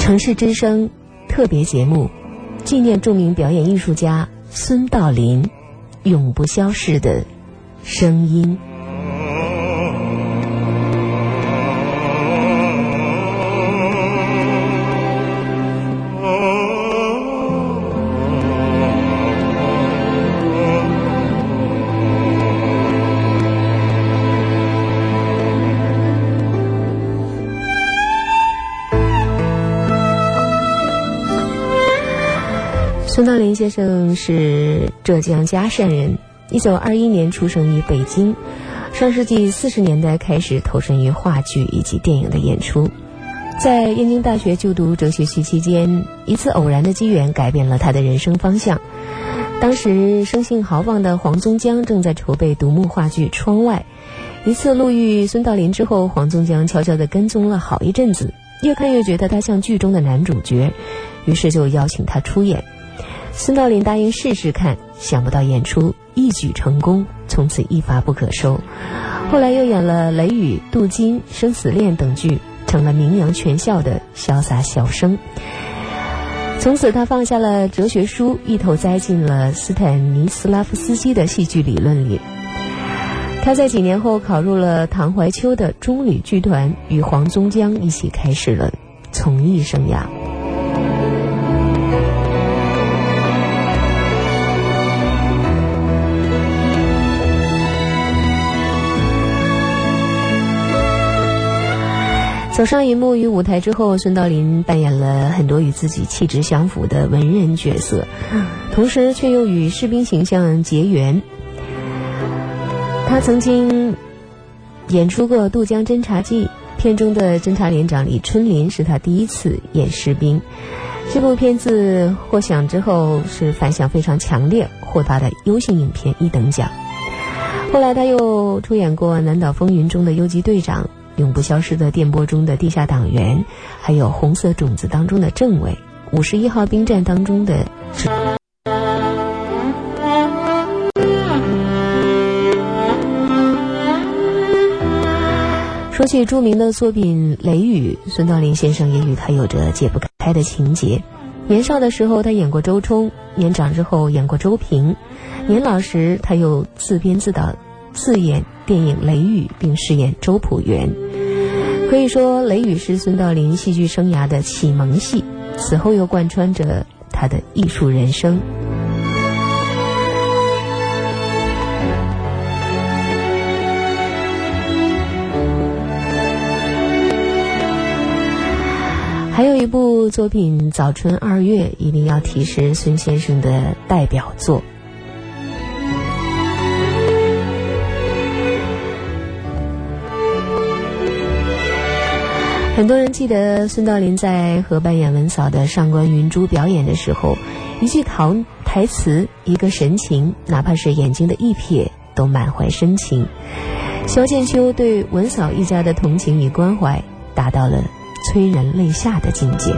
城市之声特别节目，纪念著名表演艺术家孙道临永不消逝的声音。孙道临先生是浙江嘉善人，1921年出生于北京，上世纪40年代开始投身于话剧以及电影的演出。在燕京大学就读哲学系期间，一次偶然的机缘改变了他的人生方向。当时生性豪放的黄宗江正在筹备独幕话剧《窗外》，一次路遇孙道临之后，黄宗江悄悄地跟踪了好一阵子，越看越觉得他像剧中的男主角，于是就邀请他出演。孙道临答应试试看，想不到演出一举成功，从此一发不可收。后来又演了《雷雨》《镀金》《生死恋》等剧，成了名扬全校的潇洒小生。从此他放下了哲学书，一头栽进了斯坦尼斯拉夫斯基的戏剧理论里。他在几年后考入了唐怀秋的中旅剧团，与黄宗江一起开始了从艺生涯。走上荧幕与舞台之后，孙道临扮演了很多与自己气质相符的文人角色，同时却又与士兵形象结缘。他曾经演出过《渡江侦察记》，片中的侦察连长李春林是他第一次演士兵。这部片子获奖之后是反响非常强烈，获发的优秀影片1等奖。后来他又出演过《南岛风云》中的游击队长，永不消失的电波中的地下党员，还有红色种子当中的政委，51号兵站当中的说起著名的作品《雷雨》，孙道临先生也与他有着解不开的情结。年少的时候他演过周冲，年长之后演过周平，年老时他又自编自导自演电影《雷雨》，并饰演周朴园。可以说《雷雨》是孙道临戏剧生涯的启蒙戏，此后又贯穿着他的艺术人生。还有一部作品《早春2月》一定要提示孙先生的代表作。很多人记得孙道临在和扮演文嫂的上官云珠表演的时候，一句台词，一个神情，哪怕是眼睛的一瞥，都满怀深情。萧剑秋对文嫂一家的同情与关怀达到了催人泪下的境界。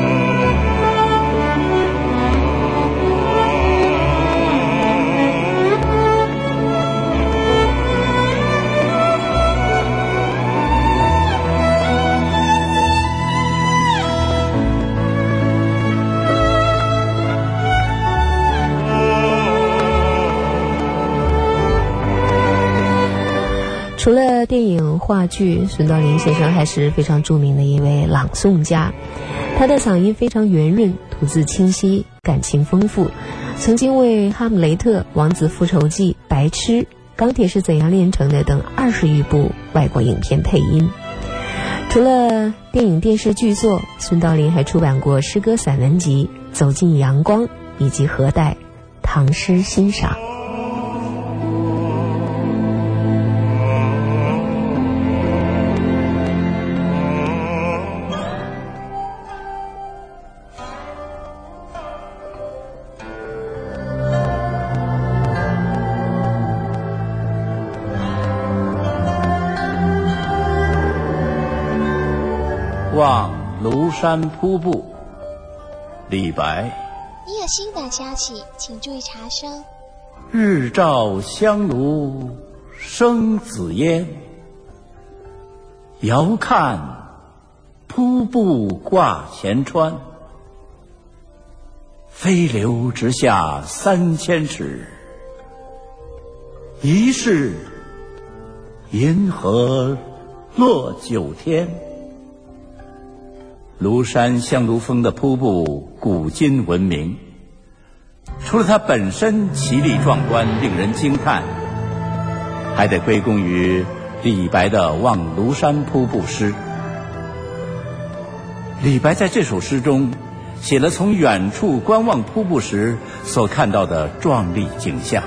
除了电影话剧，孙道临先生还是非常著名的一位朗诵家。他的嗓音非常圆润，吐字清晰，感情丰富，曾经为《哈姆雷特》《王子复仇记》《白痴》《钢铁是怎样炼成的》等20余部外国影片配音。除了电影电视剧作，孙道临还出版过诗歌散文集《走进阳光》以及何代《唐诗欣赏》。 望庐山瀑布，李白。 你有新的消息，请注意查收。 日照香炉生紫烟，遥看瀑布挂前川，飞流直下3000尺，疑是银河落9天。庐山香炉峰的瀑布古今闻名，除了它本身奇丽壮观令人惊叹，还得归功于李白的《望庐山瀑布》诗。李白在这首诗中写了从远处观望瀑布时所看到的壮丽景象。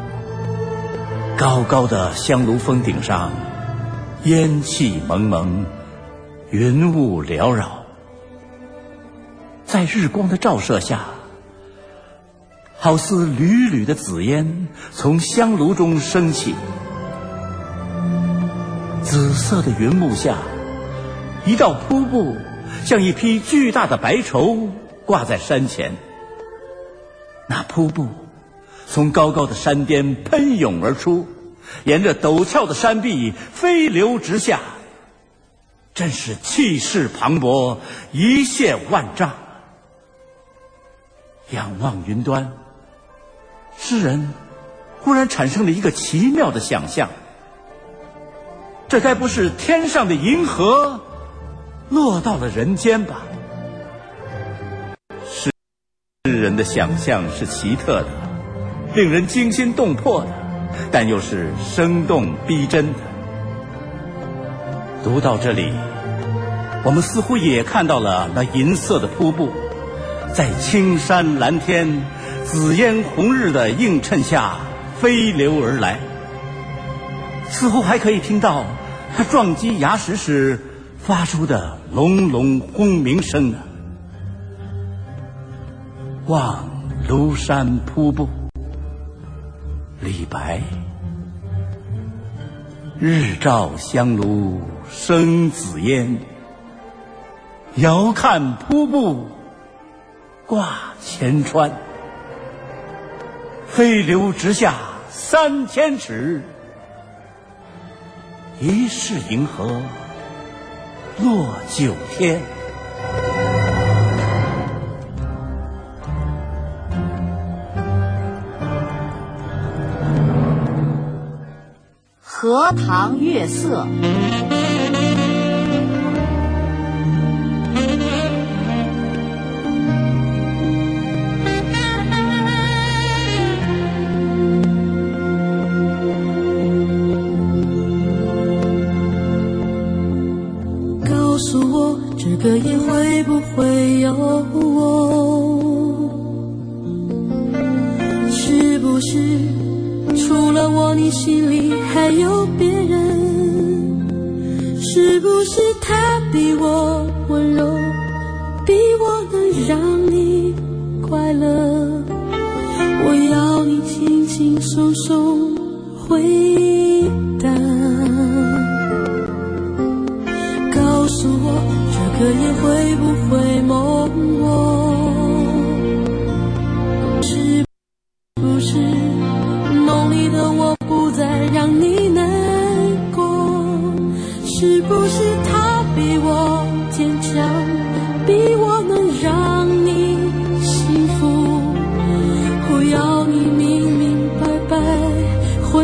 高高的香炉峰顶上，烟气蒙蒙，云雾缭绕，在日光的照射下，好似缕缕的紫烟从香炉中升起。紫色的云幕下，一道瀑布像一匹巨大的白绸挂在山前。那瀑布从高高的山巅喷涌而出，沿着陡峭的山壁飞流直下，真是气势磅礴，一泻万丈。仰望云端，诗人忽然产生了一个奇妙的想象，这该不是天上的银河落到了人间吧？诗人的想象是奇特的，令人惊心动魄的，但又是生动逼真的。读到这里，我们似乎也看到了那银色的瀑布，在青山蓝天、紫烟红日的映衬下飞流而来，似乎还可以听到它撞击崖石时发出的隆隆轰鸣声呢。望庐山瀑布，李白。日照香炉生紫烟，遥看瀑布挂前川。飞流直下3000尺，疑是银河落9天。 荷塘月色。 告诉我，这个夜会不会有我？是不是除了我，你心里还有别人？是不是他比我温柔，比我能让你快乐？我要你轻轻松松回答。告诉我，这个夜会不会梦我？是不是梦里的我不再让你难过？是不是他比我坚强，比我能让你幸福？我要你明明白白回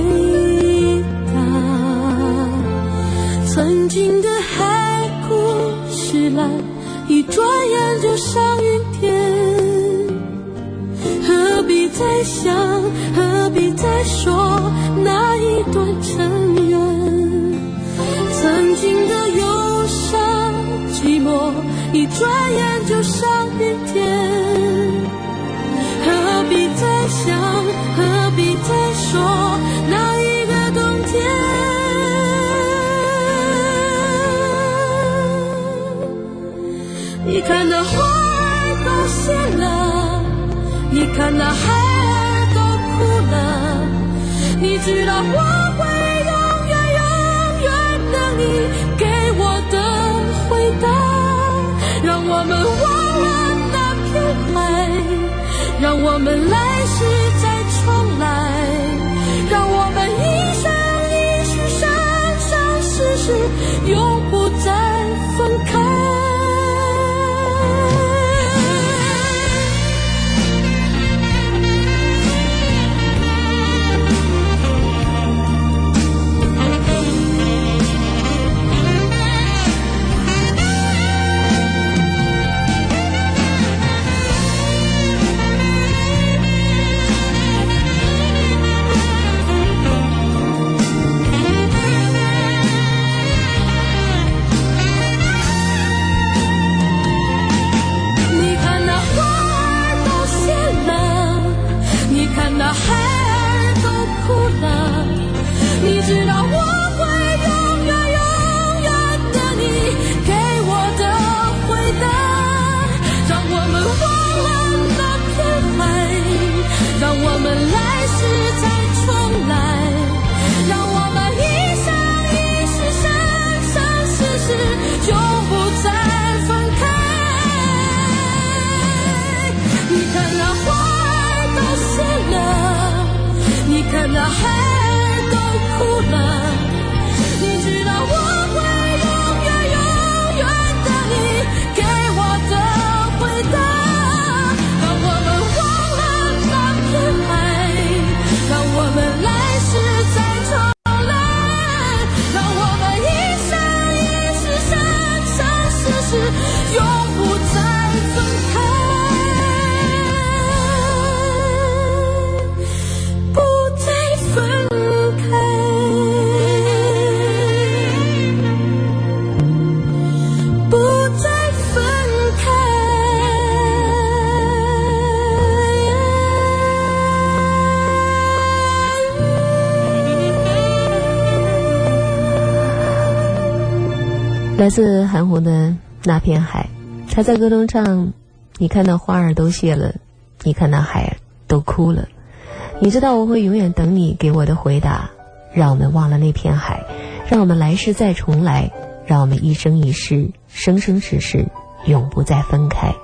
答。曾经的海枯石烂，一转眼就上云天。何必再想，何必再说那一段尘缘？曾经的忧伤寂寞，一转眼就上云天。何必再想，何必再说那一个冬天？你看那花儿都谢了，你看那海儿都哭了，你知道我会永远永远等你给我的回答。让我们忘了那片海，让我们来世再重来，让我们一生一世生生世世永不再分开。 来自韩红的那片海，他在歌中唱：你看那花儿都谢了，你看那海儿都哭了，你知道我会永远等你给我的回答，让我们忘了那片海，让我们来世再重来，让我们一生一世生生世世永不再分开。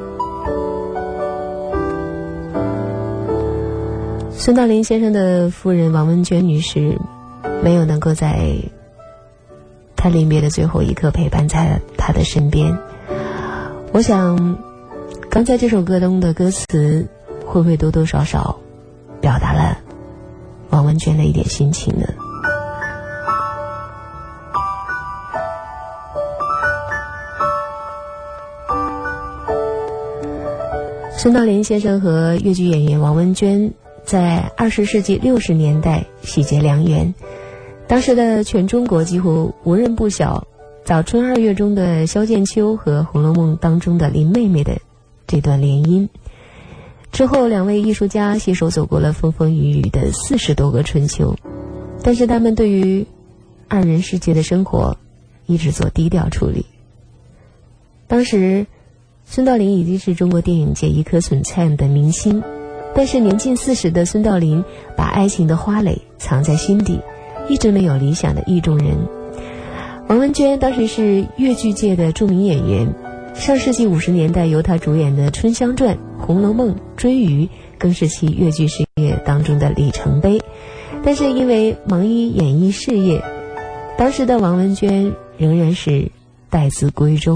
孙道临先生的夫人王文娟女士没有能够在他临别的最后一刻陪伴在他的身边。我想刚才这首歌中的歌词会不会多多少少表达了王文娟的一点心情呢？孙道临先生和越剧演员王文娟在20世纪60年代喜结良缘，当时的全中国几乎无人不晓早春二月中的萧剑秋和《红楼梦》当中的林妹妹的这段联姻。之后两位艺术家携手走过了风风雨雨的40多个春秋，但是他们对于二人世界的生活一直做低调处理。当时孙道临已经是中国电影界一颗璀璨的明星，但是年近40的孙道临把爱情的花蕾藏在心底，一直没有理想的意中人。王文娟当时是越剧界的著名演员，上世纪50年代由她主演的《春香传》《红楼梦》《追鱼》更是其越剧事业当中的里程碑。但是因为忙于演艺事业，当时的王文娟仍然是待字闺中。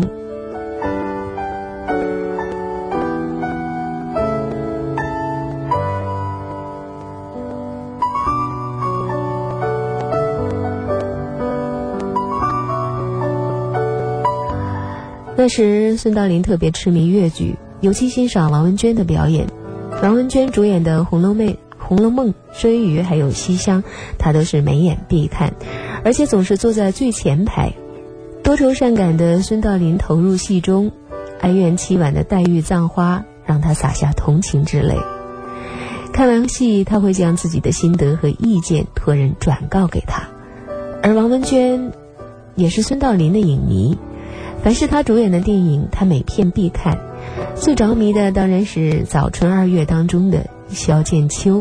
那时孙道临特别痴迷越剧，尤其欣赏王文娟的表演。王文娟主演的《红楼梦》《追鱼》还有《西厢》，他都是每眼必看，而且总是坐在最前排。多愁善感的孙道临投入戏中，哀怨凄婉的黛玉葬花让他洒下同情之泪。看完戏，他会将自己的心得和意见托人转告给他。而王文娟也是孙道临的影迷，凡是他主演的电影他每片必看，最着迷的当然是早春二月当中的萧剑秋。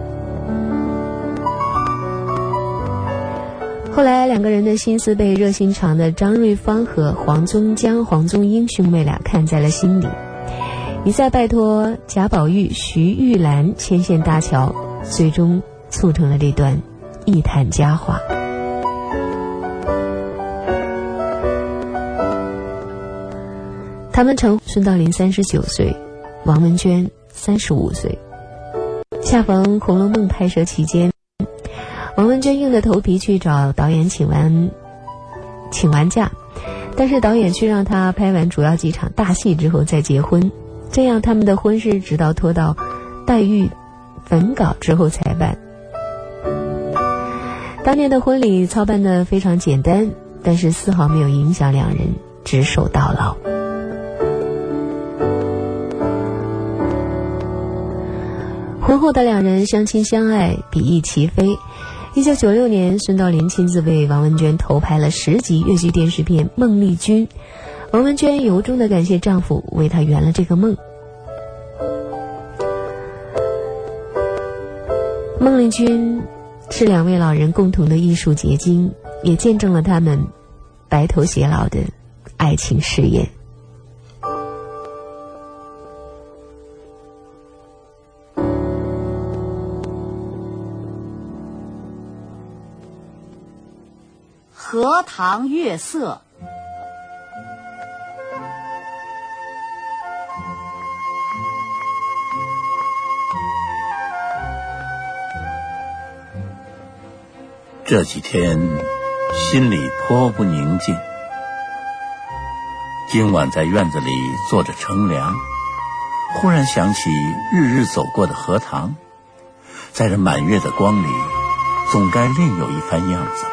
后来两个人的心思被热心肠的张瑞芳和黄宗英兄妹俩看在了心里，一再拜托贾宝玉、徐玉兰牵线搭桥，最终促成了这段一谈佳话。他们成孙道临39岁，王文娟35岁。恰逢《红楼梦》拍摄期间，王文娟硬着头皮去找导演请完假，但是导演却让他拍完主要几场大戏之后再结婚，这样他们的婚事直到拖到黛玉焚稿之后才办。当年的婚礼操办得非常简单，但是丝毫没有影响两人执手到老。婚后的两人相亲相爱，比翼齐飞。1996年，孙道临亲自为王文娟投拍了10集越剧电视片《孟丽君》，王文娟由衷地感谢丈夫为她圆了这个梦。孟丽君是两位老人共同的艺术结晶，也见证了他们白头偕老的爱情誓言。 荷塘月色， 这几天心里颇不宁静。今晚在院子里坐着乘凉，忽然想起日日走过的荷塘，在这满月的光里，总该另有一番样子吧。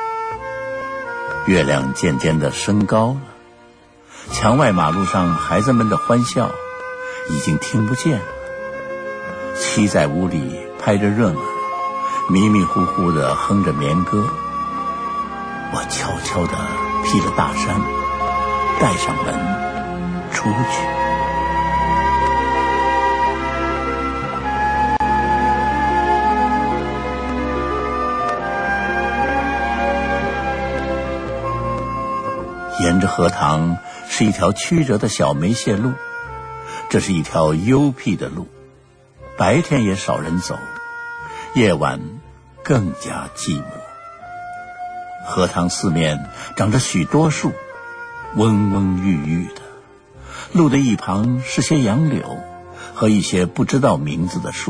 月亮渐渐地升高了，墙外马路上孩子们的欢笑已经听不见了。妻在屋里拍着闰儿，迷迷糊糊地哼着眠歌。我悄悄地劈了大山，带上门出去。沿着荷塘是一条曲折的小梅屑路，这是一条幽僻的路，白天也少人走，夜晚更加寂寞。荷塘四面长着许多树，蓊蓊郁郁的，路的一旁是些杨柳和一些不知道名字的树。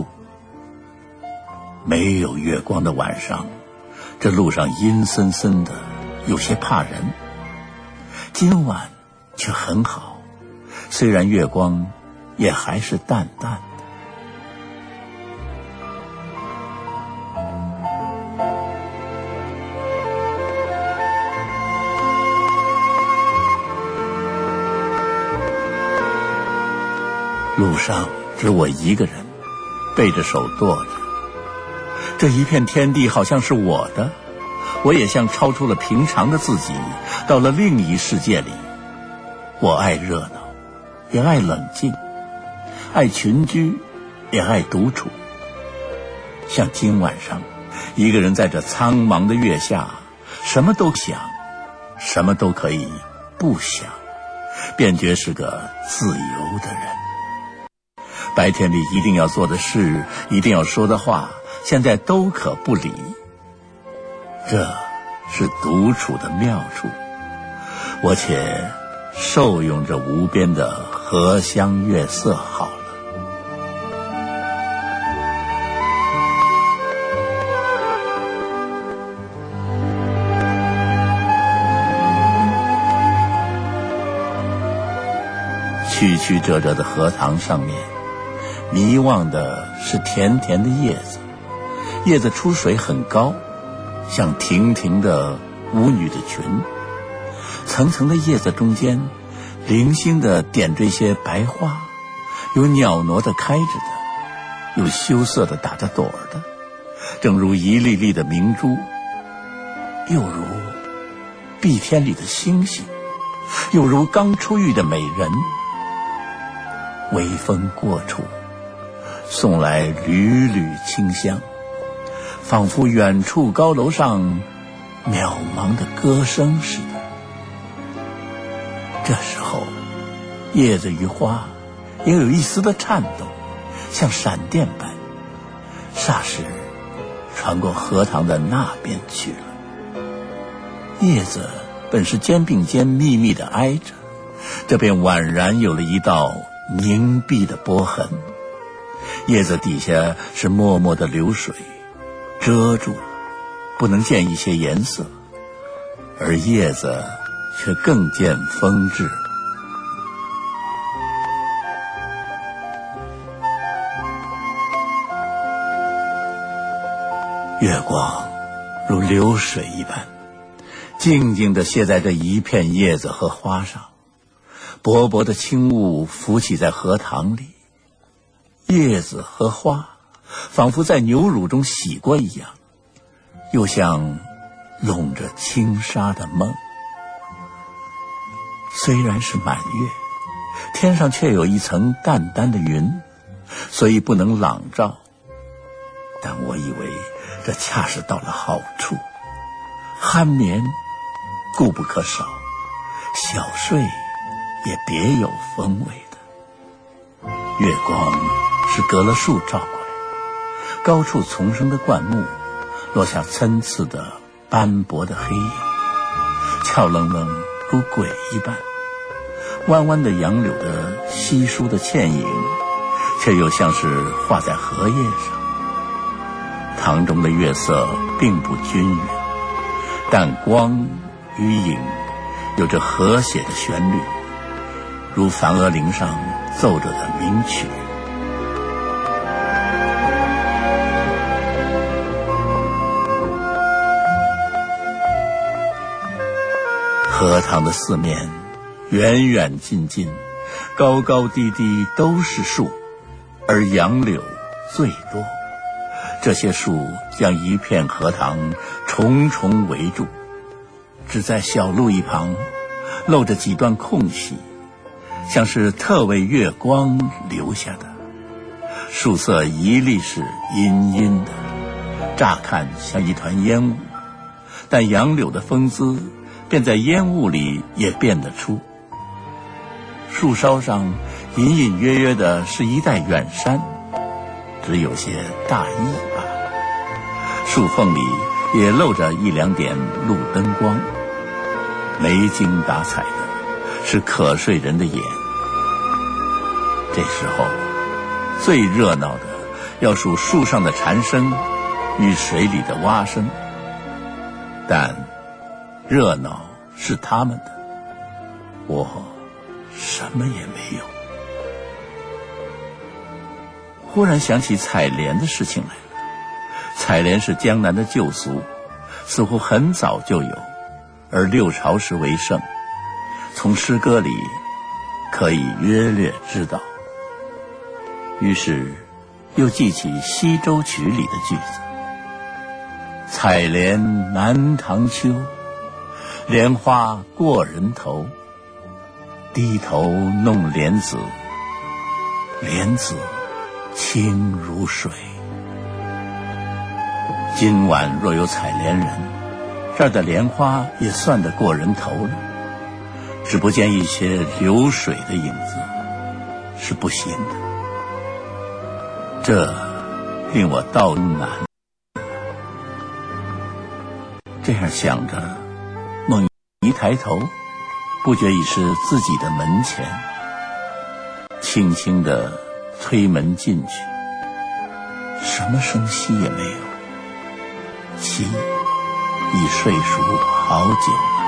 没有月光的晚上，这路上阴森森的，有些怕人。今晚却很好，虽然月光也还是淡淡的。路上只我一个人，背着手跺着。这一片天地好像是我的，我也像超出了平常的自己，到了另一世界里。我爱热闹，也爱冷静，爱群居，也爱独处。像今晚上，一个人在这苍茫的月下，什么都想，什么都可以不想，便觉是个自由的人。白天里一定要做的事，一定要说的话，现在都可不理。这是独处的妙处，我且受用这无边的荷香月色好了。曲曲折折的荷塘上面，迷望的是甜甜的叶子，叶子出水很高，像亭亭的舞女的裙，层层的叶子中间零星的点缀些白花，有袅娜的开着的，有羞涩的打着朵的，正如一粒粒的明珠，又如碧天里的星星，又如刚出浴的美人。微风过处，送来缕缕清香，仿佛远处高楼上渺茫的歌声似的。这时候，叶子与花也有一丝的颤动，像闪电般，霎时传过荷塘的那边去了。叶子本是肩并肩密密地挨着，这便宛然有了一道凝碧的波痕。叶子底下是脉脉的流水，遮住了，不能见一些颜色，而叶子却更见风致。月光如流水一般，静静地泻在这一片叶子和花上，薄薄的轻雾浮起在荷塘里，叶子和花仿佛在牛乳中洗过一样，又像笼着轻纱的梦。虽然是满月，天上却有一层淡淡的云，所以不能朗照，但我以为这恰是到了好处，酣眠固不可少，小睡也别有风味的。月光是隔了树照过来，高处丛生的灌木落下参差的斑驳的黑影，俏愣愣如鬼一般。弯弯的杨柳的稀疏的倩影，却又像是画在荷叶上。塘中的月色并不均匀，但光与影有着和谐的旋律，如梵婀铃上奏着的名曲。荷塘的四面远远近近，高高低低都是树，而杨柳最多。这些树将一片荷塘重重围住， 只在小路一旁露着几段空隙，像是特为月光留下的。树色一粒是阴阴的，乍看像一团烟雾，但杨柳的风姿便在烟雾里也辨得出。树梢上隐隐约约的是一带远山，只有些大意罢了。树缝里也露着一两点路灯光，没精打采的是瞌睡人的眼。这时候最热闹的要数树上的蝉声与水里的蛙声，但热闹是他们的，我什么也没有。忽然想起采莲的事情来了。采莲是江南的旧俗，似乎很早就有，而六朝时为盛，从诗歌里可以约略知道。于是又记起《西洲曲》里的句子：采莲南塘秋，莲花过人头，低头弄莲子，莲子清如水。今晚若有采莲人，这儿的莲花也算得过人头了，只不见一些流水的影子，是不行的。这令我道难。这样想着，猛一抬头，不觉已是自己的门前，轻轻地推门进去，什么声息也没有，妻已睡熟好久了。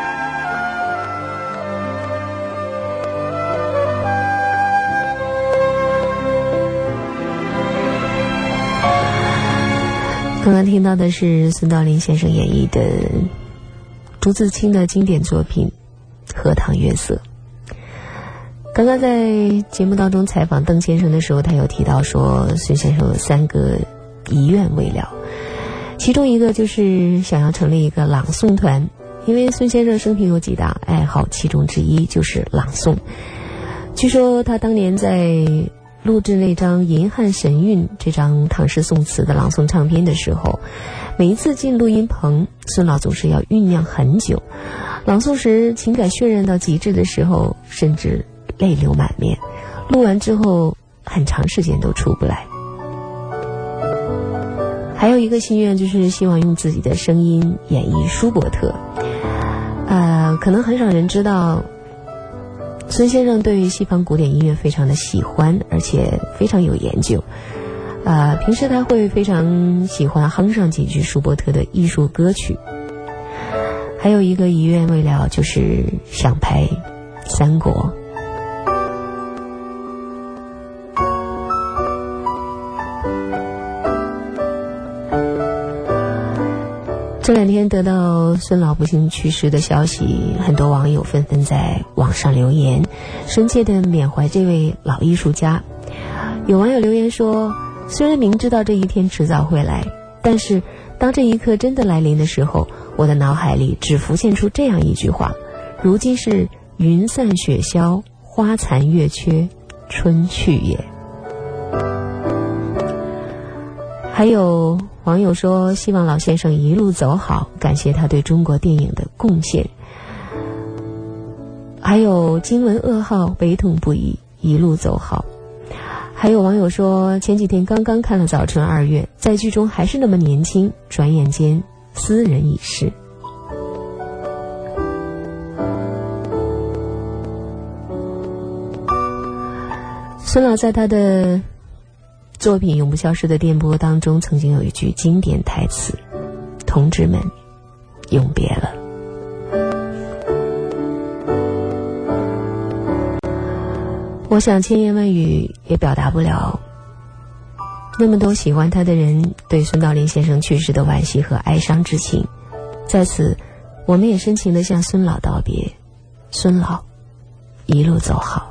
刚刚听到的是孙道临先生演绎的朱自清的经典作品《荷塘月色》。刚刚在节目当中采访邓先生的时候，他有提到说孙先生有3个遗愿未了，其中一个就是想要成立一个朗诵团，因为孙先生生平有几大爱好，其中之一就是朗诵。据说他当年在录制那张《银汉神韵》这张唐诗宋词的朗诵唱片的时候，每一次进录音棚，孙老总是要酝酿很久，朗诵时情感渲染到极致的时候，甚至泪流满面，录完之后很长时间都出不来。还有一个心愿就是希望用自己的声音演绎舒伯特。可能很少人知道孙先生对于西方古典音乐非常的喜欢，而且非常有研究。平时他会非常喜欢哼上几句舒伯特的艺术歌曲。还有一个遗愿未了，就是想拍三国。这2天得到孙老不幸去世的消息，很多网友纷纷在网上留言，深切地缅怀这位老艺术家。有网友留言说，虽然明知道这一天迟早会来，但是当这一刻真的来临的时候，我的脑海里只浮现出这样一句话：如今是云散雪消，花残月缺，春去也。还有网友说，希望老先生一路走好，感谢他对中国电影的贡献。还有惊闻噩耗，悲痛不已，一路走好。还有网友说，前几天刚刚看了《早春2月》，在剧中还是那么年轻，转眼间斯人已逝。孙老在他的作品《永不消失的电波》当中，曾经有一句经典台词：同志们，永别了。我想千言万语也表达不了那么多喜欢他的人对孙道临先生去世的惋惜和哀伤之情。在此，我们也深情地向孙老道别，孙老一路走好。